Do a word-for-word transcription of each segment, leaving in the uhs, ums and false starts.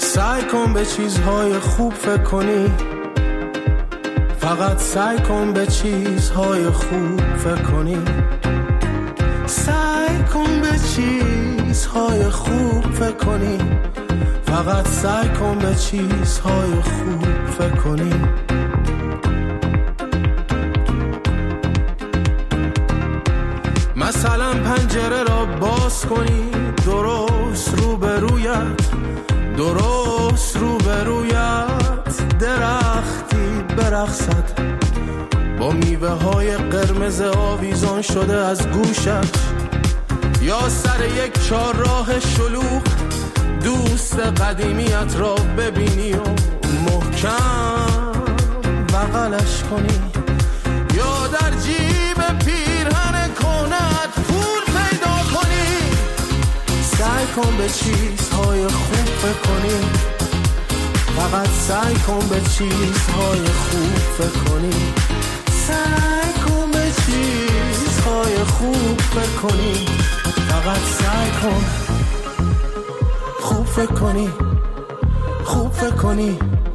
سعی کن به چیزهای خوب فکر کنی، فقط سعی کن به چیزهای خوب فکر کنی. سعی کن به چیزهای خوب فکر کنی، فقط سعی کن به چیزهای خوب فکر کنی. مثلا پنجره را باز کنی، درست روبرویت، درست روبرویت درختی برقصد با میوه های قرمز آویزان شده از گوشش، یا سر یک چهارراه شلوغ دوست قدیمیت را ببینی و محکم بغلش کنی، یا در جیب پیرهن کنت پول پیدا کنی. سعی کن به چیزهای خوب فکر کنی، فقط سعی کن به چیزهای خوب فکر کنی. سعی کن به چیزهای خوب فکر کنی، فقط سعی کن خوب فکر کنی، خوب فکر کنی.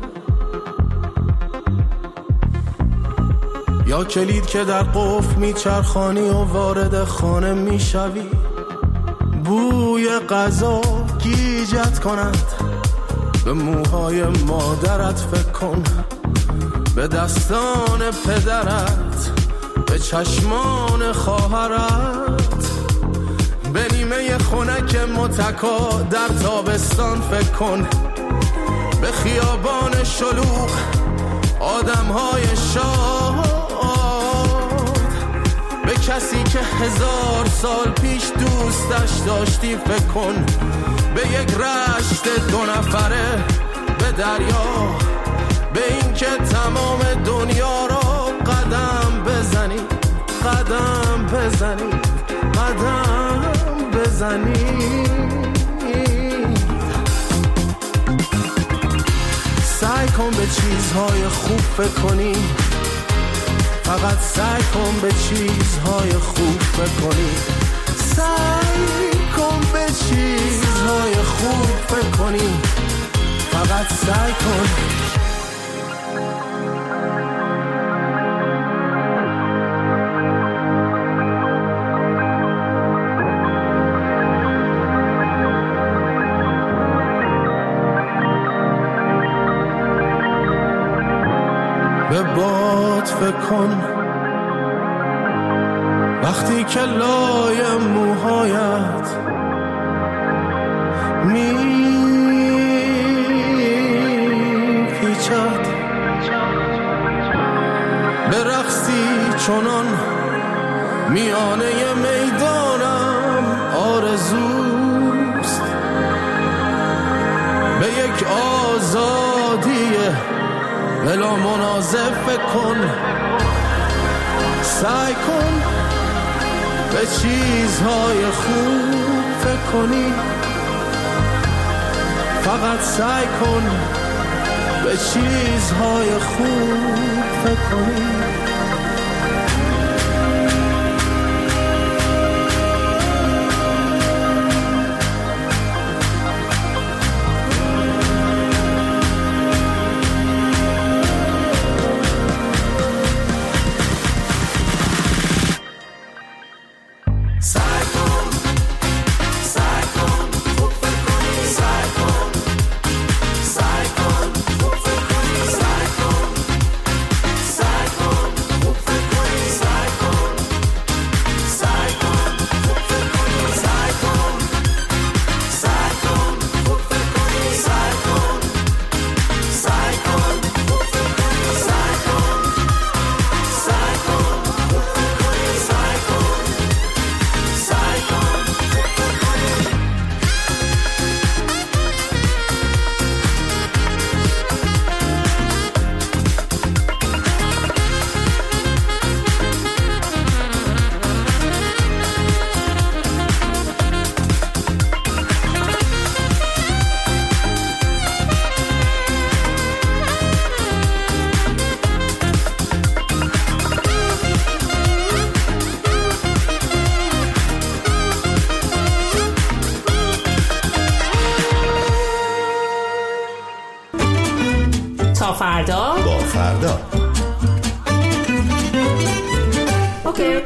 یا کلید که در قفل میچرخانی و وارد خانه میشوی، بوی غذا گیجت کند، به موهای مادرت فکر کن، به دستان پدرت، به چشمان خواهرت، به نیمه خنک متکا در تابستان فکر کن، به خیابان شلوغ آدمهای شاد، به کسی که هزار سال پیش دوستش داشتی فکر کن، به یک رشت دو نفره، به دریا، به این که تمام دنیا را قدم بزنی، قدم بزنی، قدم بزنی. سعی کن به چیزهای خوب فکر کنی، فقط سعی کن به چیزهای خوب فکر کنی. سعی کن به چیزهای خوب فکر کنی، فقط سعی کن. به باد فکر کن وقتی که لای موهایت می پیچد، به رقصی چنان میانه میدانم آرزوست، به یک آزادی بلا منازع فکر کن. سعی کن به چیزهای خوب فکر کنی، فقط سعی کن به چیزهای خوب فکر کنی. Side فردا با فردا. اوکی.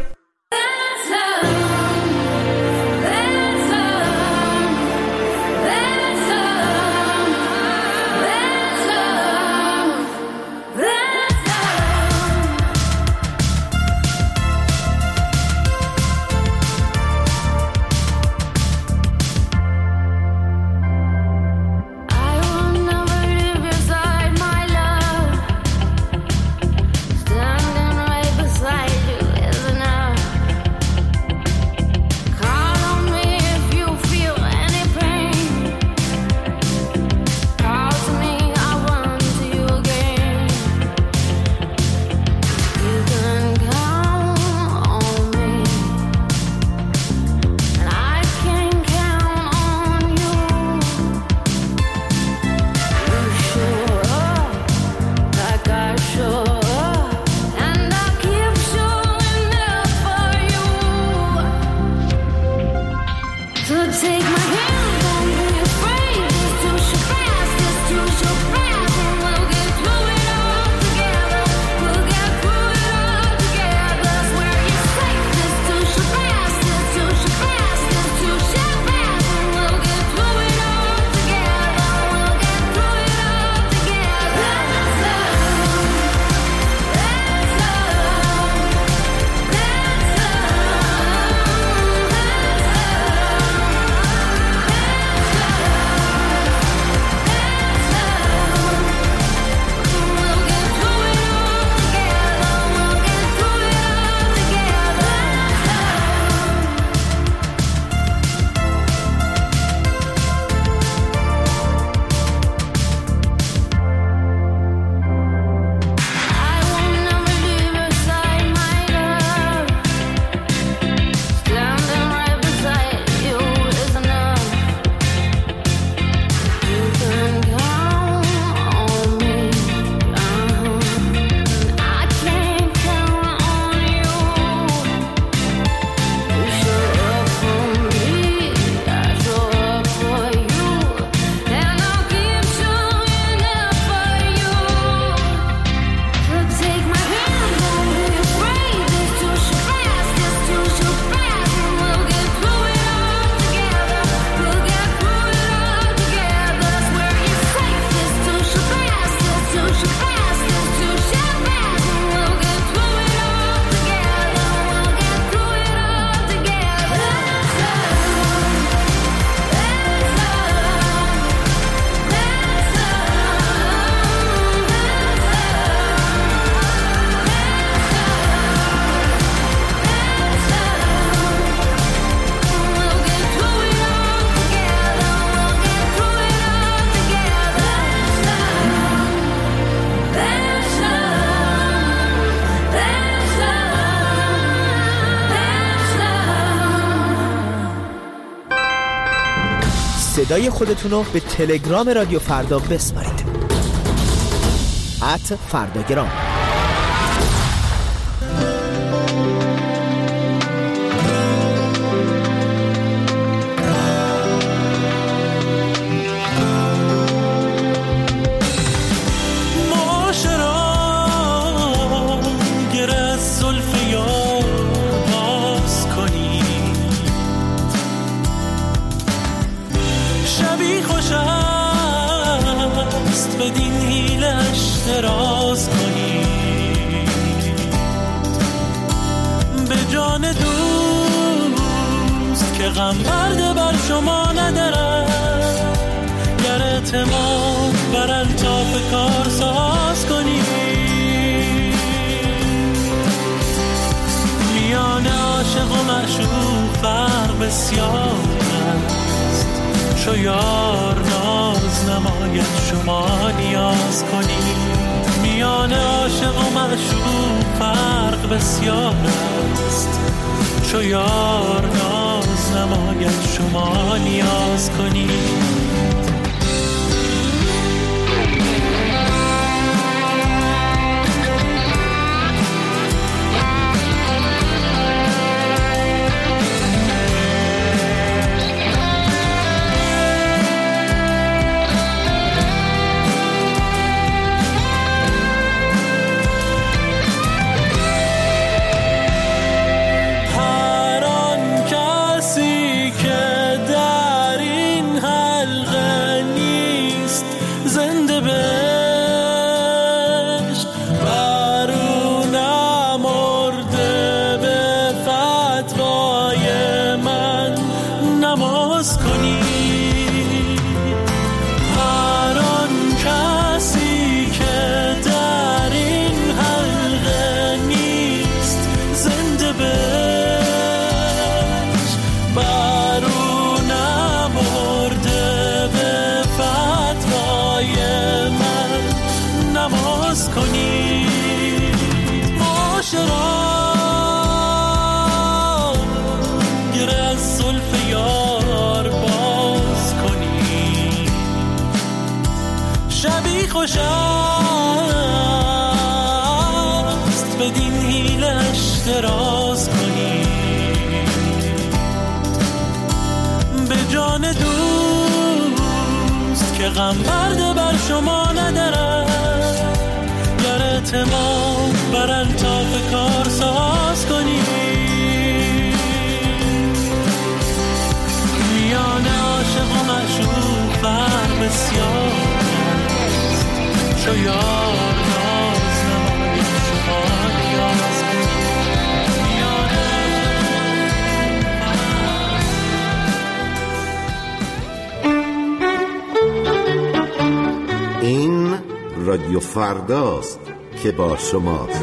صدای خودتون رو به تلگرام رادیو فردا بسپارید. ات فرداگرام. دراز کنی به جان دوست که غم برده بر شما ندارد، گر اعتماد بر الطاف کار ساز کنی. میان عاشق و معشوق فرق بسیار است، چو یار ناز نماید شما نیاز کنی. میان عاشق و معشوق فرق بسیار است، چو یار ناز نماید شما نیاز کنی. زنده به عشق بر او نمرده به فتوای من نماز کنی. هر آن کسی که در این حلقه نیست زنده به عشق بر او نمرده به فتوای من نماز کنی. معاشران گره از زلف یار باز کنی. شبی خوش است بدین حیلش دراز کنی. به جان دوست که غم برده بر شما ندارد گر اعتماد بر الطاف کار ساز کنی. میان عاشق و معشوق فرق بسیار است. چو یار ناز نمایی شما نیاز کنی. این رادیو فرداست که با شماست.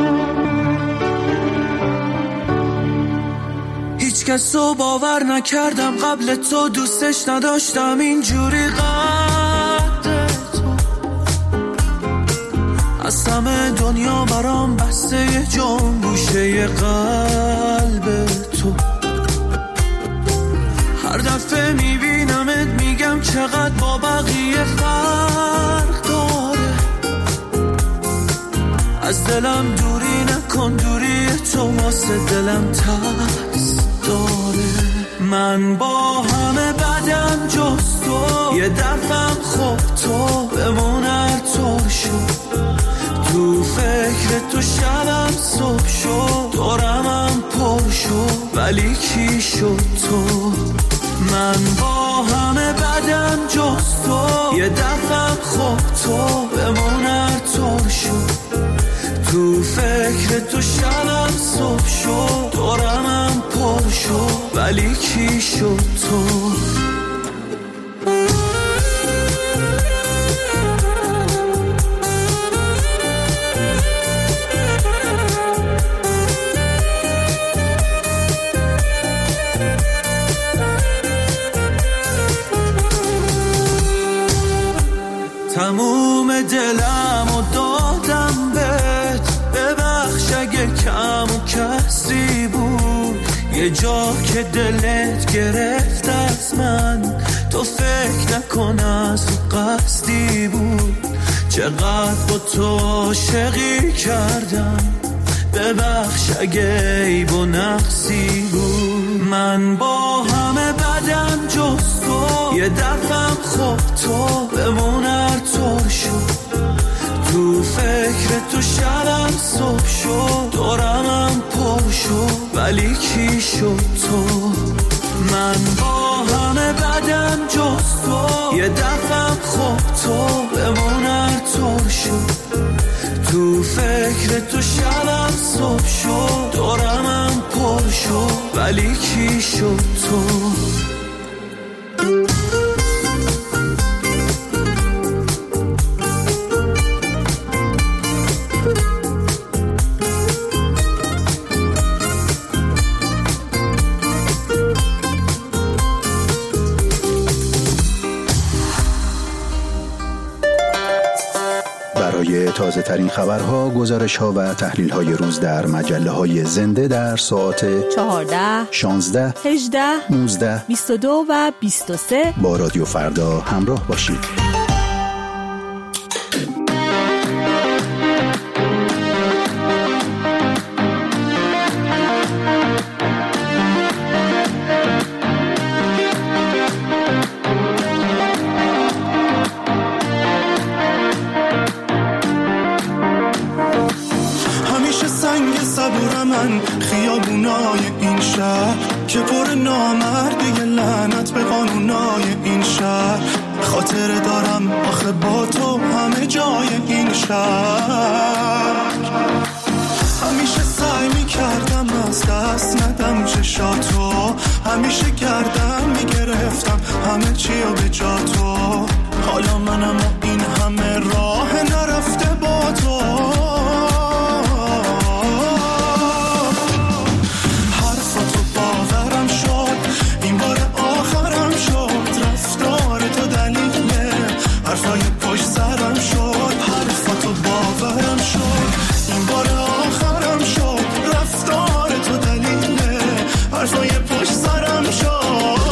هیچ کس رو باور نکردم قبل تو، دوستش نداشتم اینجوری قد تو. از همه دنیا برام بسته یه جان گوشه قلب تو. هر دفعه میبینمت میگم چقدر با بقیه فرق داره. از دلم دوری نکن، دوری تو واسه دلم ترس داره. من با همه بدم جز تو، یه دفعم خوب تو بمون هر طور شد. تو فکر تو شبم صبح شد، دورمم پر شد ولی کی شد تو. من با همه بدم جز تو، یه دفعم خوب تو بمون هر طور شد. تو فکر تو شبم صبح شد، دورمم پر شد ولی کی شد تو. تموم دلم و دادم بهت، ببخش اگه کم و کسی بود. یه جا که دلت گرفت از من، تو فکر نکن از قصدی بود. چقدر با تو عاشقی کردم، ببخش اگه عیب و نقصی بود. من با همه بدم جز تو، یه دفعم خوب تو بمون هر طور شد. تو فکر تو شبم صبح شد، دورمم پر شد ولی کی شد تو. من با همه بدم جز تو، یه دفعم خوب تو بمون هر طور شد. تو فکر تو شبم صبح شد، دورمم پر شد ولی کی شد تو. برای تازه ترین خبرها، گزارش ها و تحلیل های روز در مجله های زنده در ساعت چهارده، شانزده، هجده، نوزده، بیست و دو و بیست و سه با رادیو فردا همراه باشید. من خیابونای این شهر که پر نامرد، یه لعنت به قانونای این شهر. خاطره دارم آخه با تو به جای این شهر. همیشه سعی میکردم از دست ندم چشاتو، همیشه گردم میگرفتم همه چیو به جا تو. حالا منم و این همه راه نرفته با تو. حرفاتو باورم شد، این بار آخرم شد. رفتار تو دلیله حرفای پشت سرم شد. حرفاتو باورم شد، این بار آخرم شد. رفتار تو دلیله حرفای پشت سرم شد.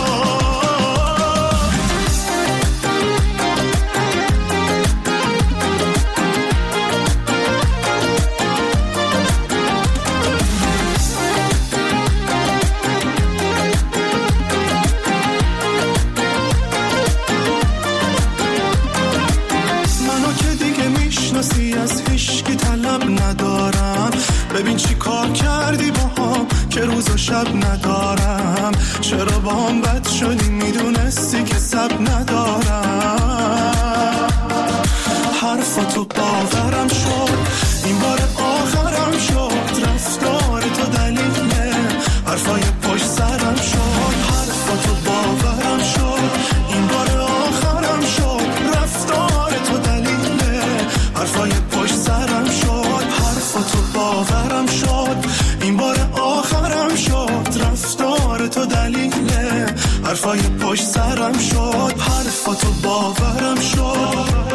از هیچکی طلب ندارم، ببین چی کار کردی با هم که روز و شب ندارم. چرا با هم بد شدی میدونستی که سب ندارم. حرفاتو باورم شد، این بار آخرم شد. رفتار تو دلیله حرفای پشت سرم شد. حرفاتو باورم شد، این بار آخرم شد. رفتار تو دلیله حرفای پشت سرم شد. حرفاتو باورم شد، این بار آخرم شد. رفتار تو دلیله حرفای پشت سرم شد. حرفاتو باورم شد.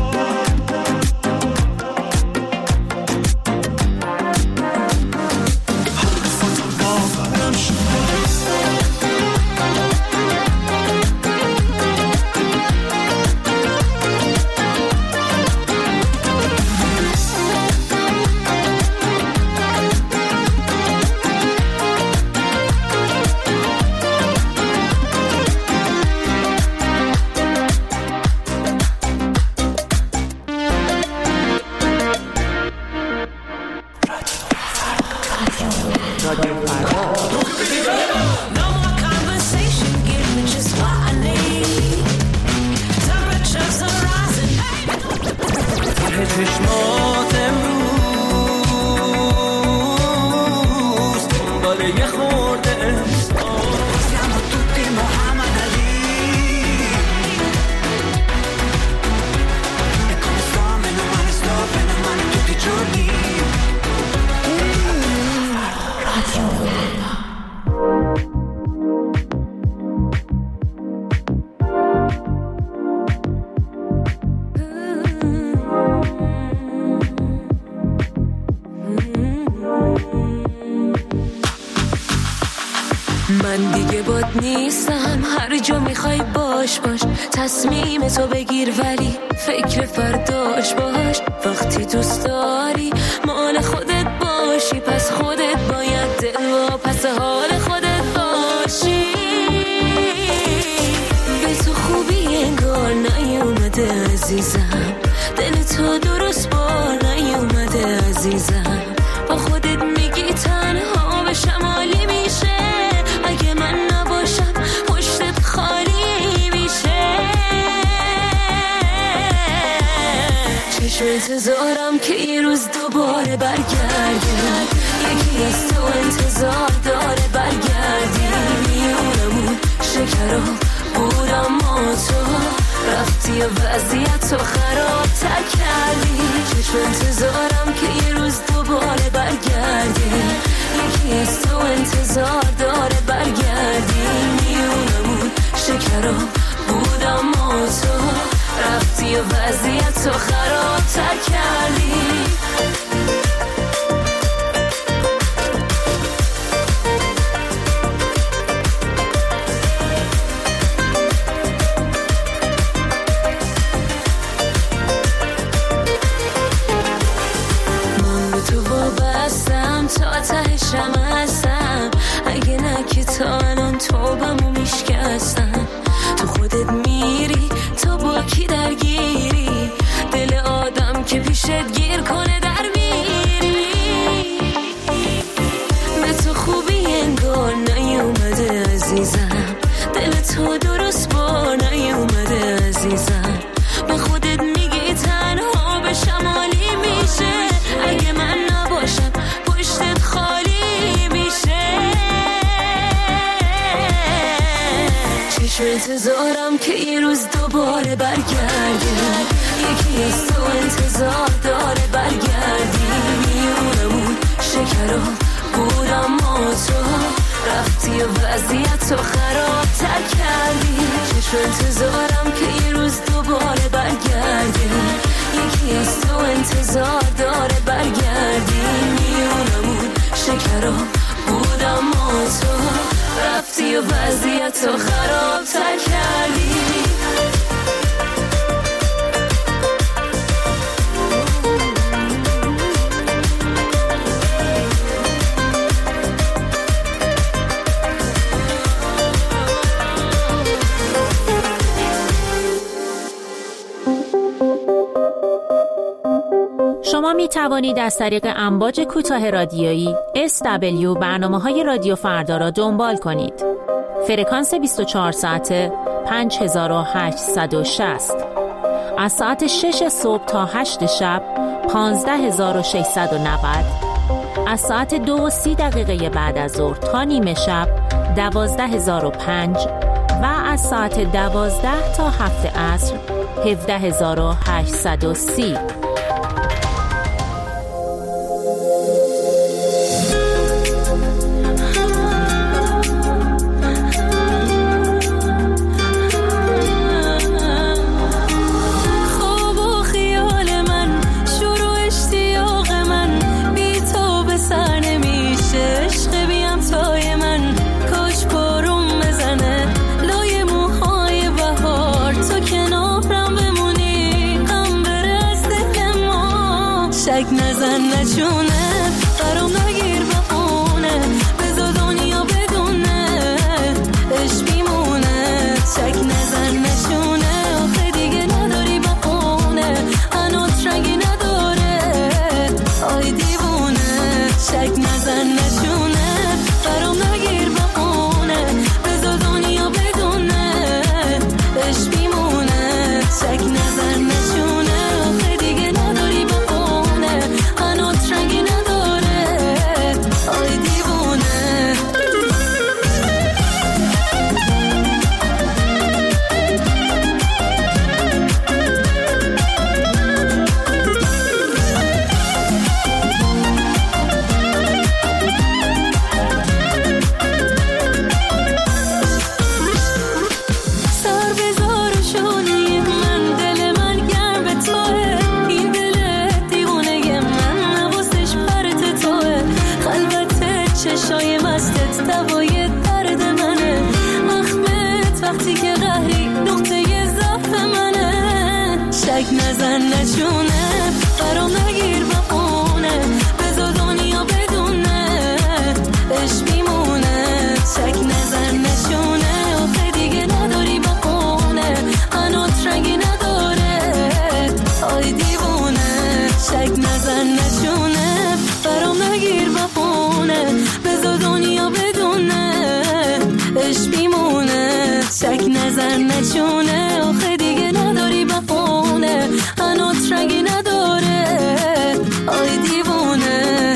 چشمات امروز دنبال یه خورده احساس. Siamo tutti Muhammad Ali e come sto, meno male sto, meno male tutti i giorni. Radio من دیگه باد نیستم، هر جا میخوای باش باش. تصمیم تو بگیر ولی فکر فرداش باش. وقتی دوست داری مال خودت باشی، پس خودت باید دل و پس حال خودت باشی. به تو خوبی انگار نیومده عزیزم، دل تو درست بار نیومده عزیزم. با خودت میگی تنها به شمالی میشه، اگه من نباشم پشتت خالی میشه. چشم انتظارم که یه روز دوباره برگردی، یکی از تو انتظار داره برگردی. میونمون شکرا بود اما تو رفتی و وضعیت تو خراب تر کردی. چشم انتظارم که یه روز دوباره برگردی، یکی از تو انتظار داره برگردی. میونمون شکرا بود اما تو رفتی و وضعیت تو خراب تر کردی. تا تهشم هستم، اگه نه که تا الان توبمو میشکستم. تو خودت میری تو با کی درگیری، دل آدم که پیشت گیر کنه در میری. به تو خوبی انگار نیومده عزیزم، دل تو درست با نیومده عزیزم. به خودت میگی تنها انتظارم که یه روز دوباره برگردی، یکی از تو انتظار داره برگردی. میونمون شکرها بودم ما تو رفتی و وضعیت رو خراب تر کردی. چشم انتظارم که یه روز دوباره برگردی، یکی از تو انتظار داره برگردی. میونمون شکرها بودم ما تو رفتی و وضعیت رو خراب تر کردی. شما می توانید از طریق امواج کوتاه رادیویی اس دبلیو برنامه‌های رادیو فردا را دنبال کنید. فرکانس بیست و چهار ساعته پنج هزار و هشتصد و شصت، از ساعت شش صبح تا هشت شب پانزده هزار و ششصد و نود، از ساعت دو و سی دقیقه بعد از ظهر تا نیمه شب دوازده هزار و پنج و از ساعت دوازده تا هفت عصر هفده هزار و هشتصد و سی. نزن نچونه برام نگیر بخونه بذار دنیا بدونه عشق میمونه. شک نزن نچونه آخه دیگه نداری بخونه هنوز رنگی نداره آی دیوونه. شک نزن نچونه برام نگیر بخونه بذار دنیا بدونه عشق میمونه. شک نزن نچونه آخه دیگه نداری بخونه هنوز رنگی نداره آی دیوونه. سر بذار و شونه من دل من گرم به توه این دل دیوونه من نوازش پرت توه خلوت چشای مستت دوای درد منه اخمت وقتی که قهری نقطه ضعف منه. شک نزن نچونه برام نگیر بخونه بذار دنیا بدونه عشق میمونه. شک نزن نچونه آخه دیگه نداری بخونه هنوز رنگی نداره آی دیوونه. شک نزن نچونه برام نگیر بخونه بذار دنیا بدونه عشق میمونه. شک نزن نچونه آخه دیگه نداری بخونه هنوز رنگی نداره آی دیوونه.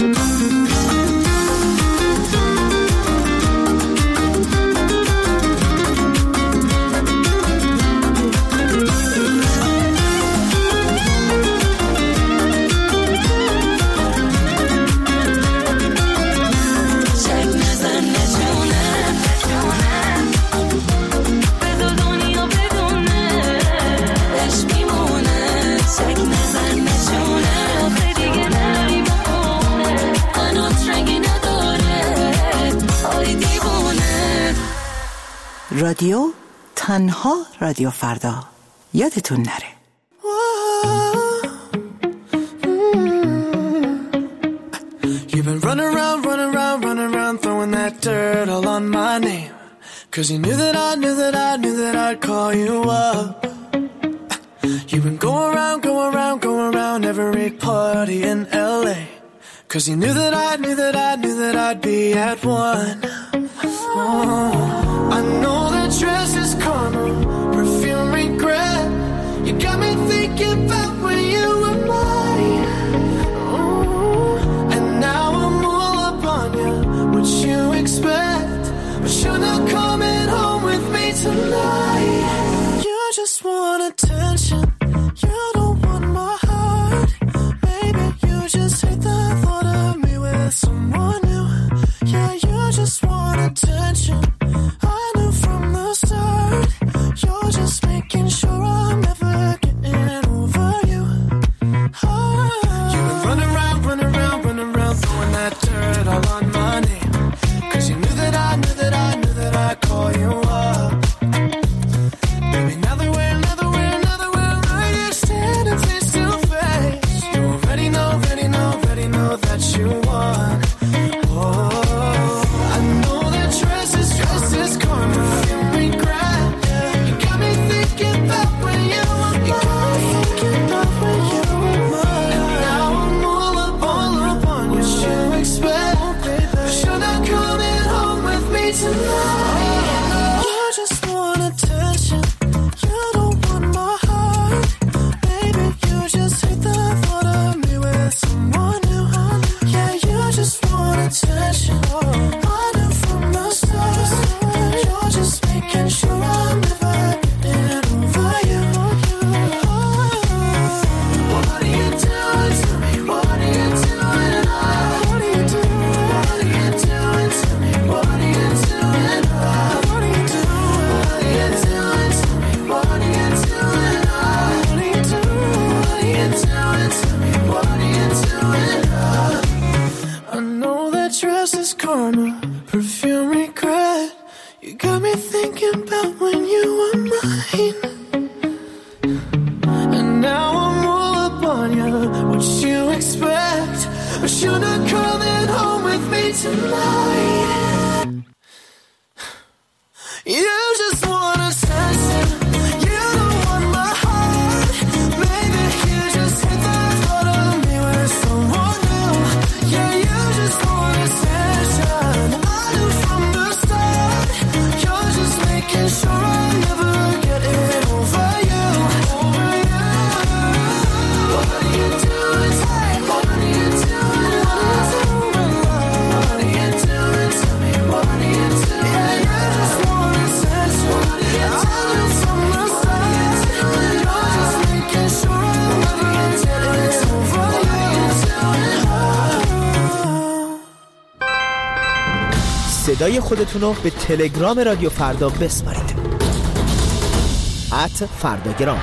شک نزن نچونه بذار دنیا بدونه عشق میمونه. شک نزن نچونه آخه دیگه نداری بخونه هنوز رنگی نداره آی دیوونه. رادیو تنها رادیو فردا یادتون نره. You've been running around, running around, running around, throwing that dirt all on my name. Cause you knew that I knew that I knew that I'd call you up. You've been going around, going around, going around every party in L A. Cause you knew that I knew that I knew that I'd be at one. Oh, I know that dress is karma, perfume regret. You got me thinking about when you were mine. Oh, and now I'm all up on you. What you expect? But you're not coming home with me tonight. want attention. You don't want my heart. Maybe you just hate the thought of me with someone new. Yeah, you just want attention. I knew from the start. You're just making sure I'm never getting over you. Oh. You were running around, running around, running around, throwing that dirt all on my name. Cause you knew that I knew that I knew that I'd call you up. Baby, now that we're, now that we're, now that we're right here standing face to face, you already know, already know, already know that you won. Oh, I know that dress is, dress is karma, you regret. You got me thinking about when you were mine. You got me thinking about when you were mine. And now I'm all up, all up on you. What you expect? But you're not coming home with me tonight. You just want attention. You don't want my heart. Baby, you just hate the thought of me with someone new. Yeah, you just want attention. I knew from the start. You're just making sure I'm never getting over you. What are you doing to me? What are you doing? What are you doing? What are you doing to me? What are you doing? What are you doing? What are you doing to me? What are you doing? What are you doing? What are you doing to me? What are you doing? I know that dress is karma, perfume regret. You got me thinking about when you were mine. And now I'm all up on you. What you expect? But you're not coming home with me tonight. You just want attention. You don't want my heart. Maybe you just hate the thought of me with someone new. Yeah, you just want attention. I knew from the start. You're just making sure I'm never getting over you. Over you. What are you doing? What are you doing? What are you doing to me? What are you doing? Yeah, you just want attention. What are you doing from the start? You're just making sure I'm never getting over you. صدای خودتون رو به تلگرام رادیو فردا بسپارید. ات فرداگرام.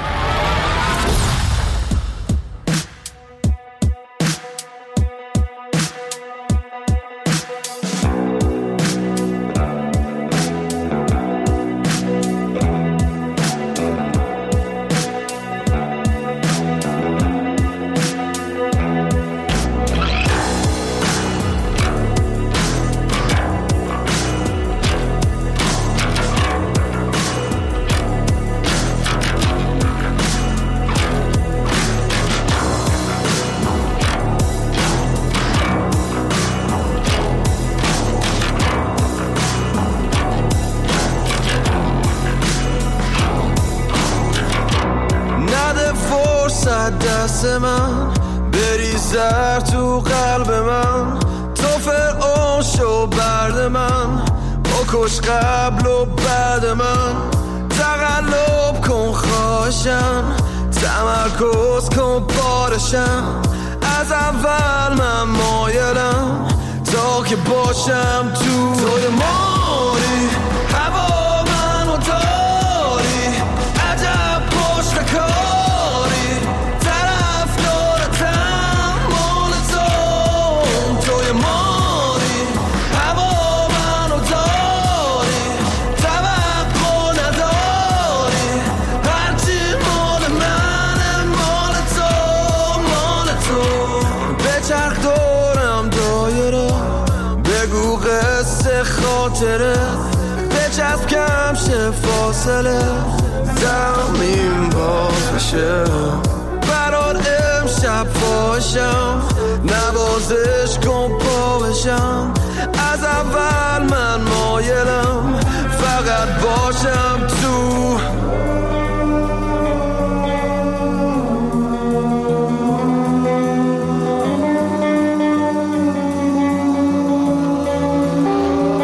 دست من بریزر تو قلب من، تو فرعون شو برد من، بکش قبل و بعد من، تقلب کن خواهشم، تمرکز کن بارشم، از اول من مایلم تا که باشم تو توی ماری، هوا منو داری، عجب پشت کاری، طرف دارتم مال تو، توی ماری، هوا منو داری، توقع نداری، هرچی مال منه مال تو، مال تو، بچرخ دورم دایره، بگو قصه خاطره، بچسب کم شه فاصله، زمین باز بشه، برات امشب فاشم، نوازش کن پا بشم، از اول من مایلم فقط باشم تو.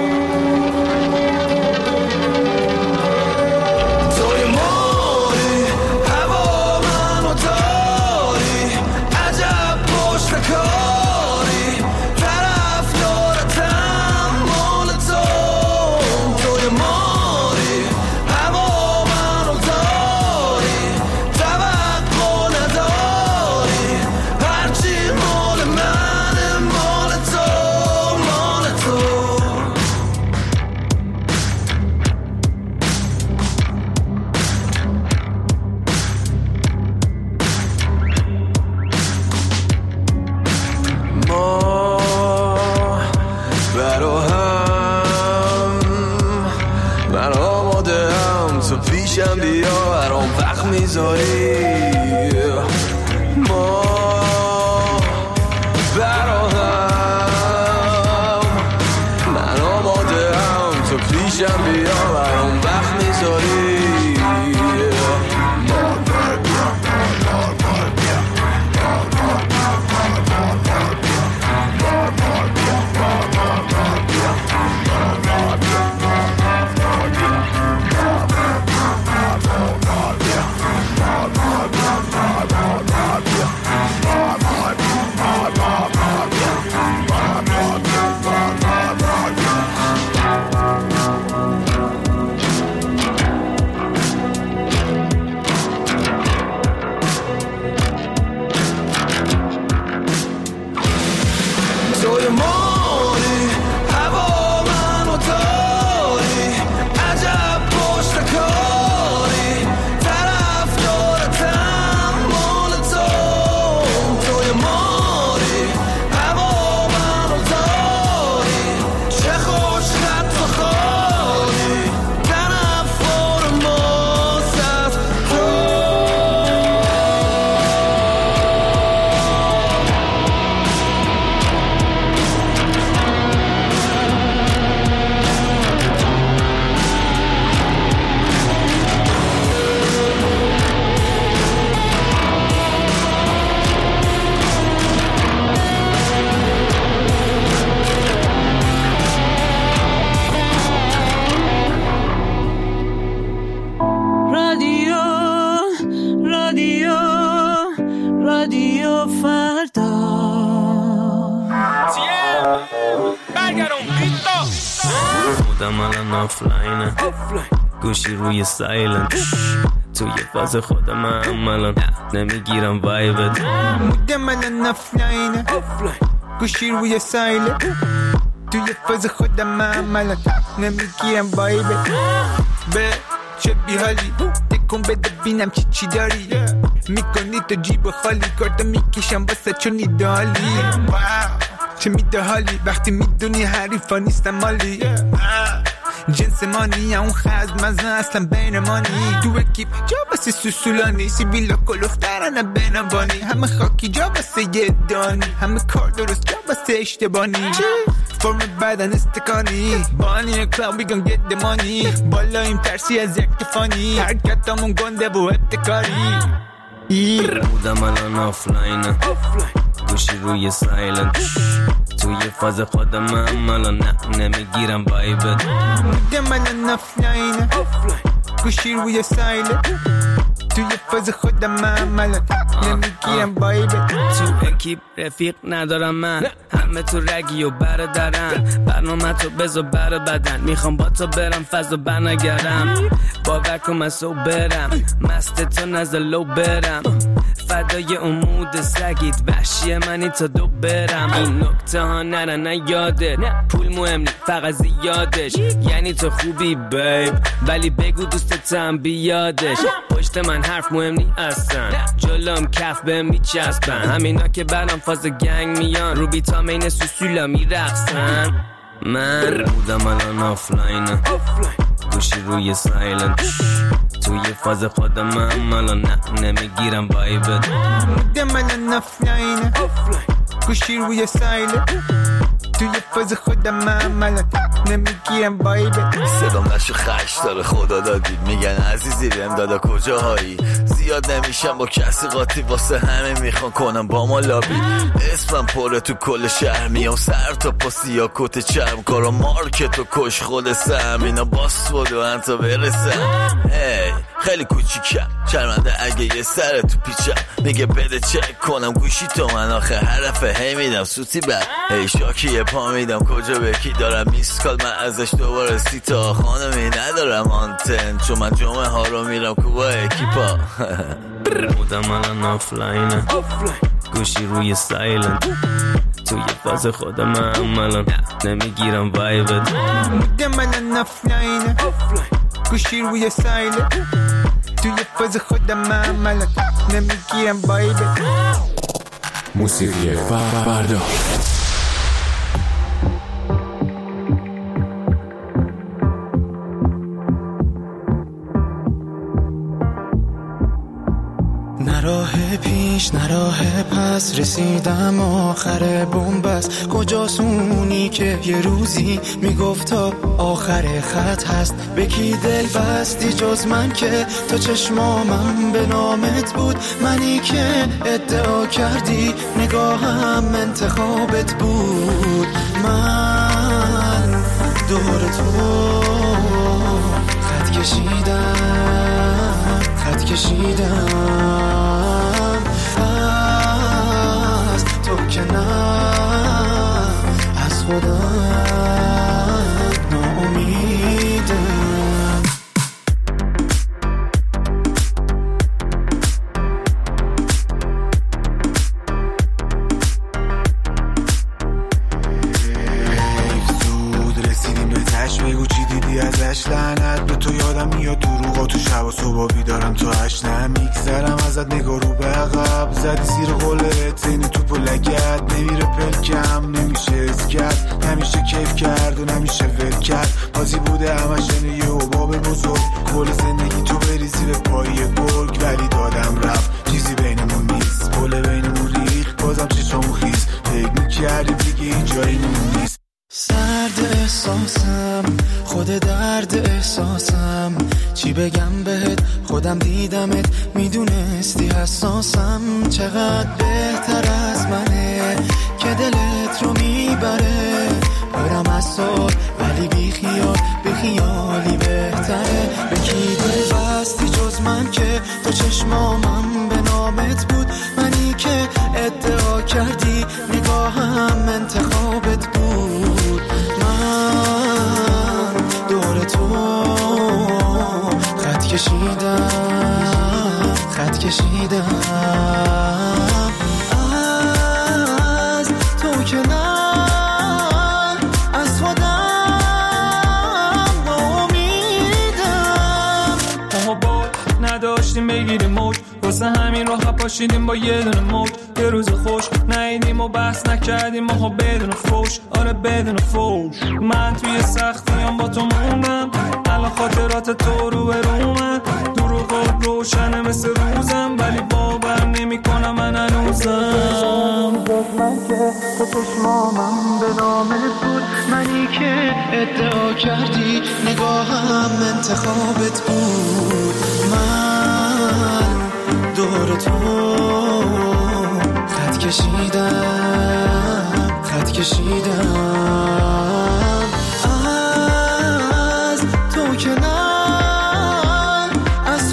توی ماری میذاری ما براهم من آماده هم تو پیشم بیا برام وقت میذاری آفلاینه گوشی روی سایلنت توی فاز خودم عملا نمیگیرم وایبت بودم الان آفلاینه گوشی روی سایلنت توی فاز خودم عملا نمیگیرم وایبت به چه بیحالی تکون بده بینم چی چی داری میکنی تو جیب خالی کارتا میکشم واسه چونی دالی چه میده حالی وقتی میدونی حریفا نیستم مالی جنس مانی اون خزم مزن اصلا بین مانی تو اکیپ جا بسی سوسولانی سیبیلا کلوفترانه بینبانی همه خاکی جا بسی یه دانی همه کار درست جا بسی اشتبانی فرم بدن استکانی بانی کلاو بیگن گت دمانی بالا این ترسی از یک تفانی حرکتامون گنده و ابتکاری بودم الان آفلاینه گوشی روی سایلنت توی فاز خودم عملا نه نمیگیرم وایبت بودم الان آفلاینه گوشی روی سایلنت توی فاز خودم عملا نمیگیرم وایبت تو اکیپ رفیق ندارم من همه تو رگی و برادرن برنامه تو بذار بر بدن میخوام با تو برم فاز و بنگرم باور کن من سو برم مست تو نزد لو برم فدای امود سگید وحشی منی تا دو برم این نکته ها نرن نیادت پول مهم نی فقط زیادش یعنی تو خوبی بیب ولی بگو دوستتم بیادش پشت من حرف مهم نی اصلا جلوم کف به میچسبن همینا که برام فاز گنگ میان رو بیتامین سوسولا میرقصن من بودم الان آفلاینه گوشی روی سایلنت توی فاز خودم عملا نه نمیگیرم وایبت بودم الان آفلاینه گوشی روی سایلنت توی فاز خودم عملا نمیگیرم وایبت صدام نشو خش داره خدا دادی میگن عزیزی بهم دادا کجاهایی زیاد نمیشم با کسی قاطی واسه همه میخوان کنم با ما لابی اسمم پره تو کل شهر میام سر تا پاسی یا کت چرم کارا مارکت و کش خود سم اینا باس بود و انتا برسم هی خیلی کوچیکم شرمنده اگه یه سر تو پیچم میگه بده چک کنم گوشی تو من آخه حرفه هی میدم سوتی بر هی شاکی یه پا میدم کجا به کی دارم میسکال من ازش دوباره سی تا خانمی ندارم آنتن چون من جمعه ها رو میرم کوبا اکیپا بودم الان آفلاینه گوشی روی سایلنت توی فاز خودم عملا نمیگیرم وایبت بودم الان آفلاینه گوشی روی سایلنت توی فاز خودم عملا نمیگیرم وایبت موسیقی فردا پیش نراه پس رسیدم آخر بنبست. کجاست اونی که یه روزی میگفت تا آخر خط هست؟ به کی دل بستی جز من که تا چشمامم به نامت بود؟ منی که ادعا کردی نگاهم انتخابت بود. من دور تو خط کشیدم خط کشیدم از تو که نه از خودم ناامیدم. بگو چی دیدی ازش؟ لعنت به تو، یادم میاد دروغا تو شب و صبح بیدارم تا هشت. نمیگذرم ازت نگاه رو به عقب، زدی زیر قلت زین توپ و لگت. نمیره پلکم نمیشه از کرد، نمیشه کیف کرد و نمیشه ول کرد. بازی بوده همش اینه یه حباب بزرگ، کل زندگی تو بریزی به پای گرگ. ولی دادم رفت چیزی بینمون نیست، پل بینمون ریخ بازم چشامون خیز. فکر میکردی دیگه این جایی نمون نیست. سرد احساسم خود درد احساسم، چی بگم بهت خودم دیدمت میدونستی حساسم. چقدر بهتر از منه که دلت رو میبره، برم از سال ولی بی خیال بی خیالی بهتره. به کی دل بستی جز من که تو چشمامم به نامت بود؟ منی که ادعا کردی نگاهم انتخابت بود. من دور تو خط کشیدم خط کشیدم از تو که نه از خودم ناامیدم. ما با نداشتیم بگیریم موج، واسه همین راه پاشیدیم با یه دونه موج. یه روز خوش نیدیم و بحث نکردیم ماها بدون فوش، آره بدون فوش. من توی سختیام با تو موندم، الان خاطرات تو رو برومن. دروغ روشنه مثل روزم ولی باور نمی کنم من هنوزم. من که تو چشمامم به نامت بود، منی که ادعا کردی نگاهم انتخابت بود. من دور تو خط کشیدم خط کشیدم از تو که نه از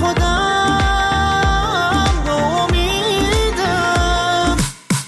خودم ناامیدم.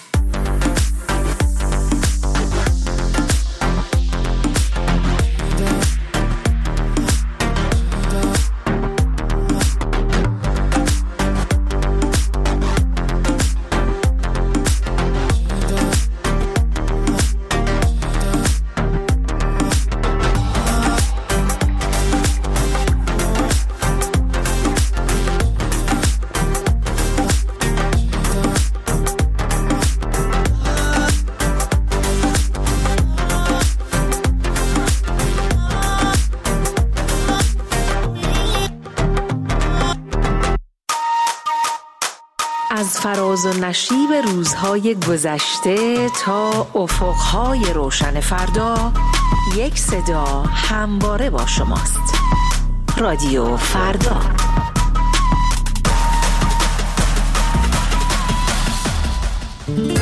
از فراز و نشیب روزهای گذشته تا افقهای روشن فردا، یک صدا همواره با شماست. رادیو فردا.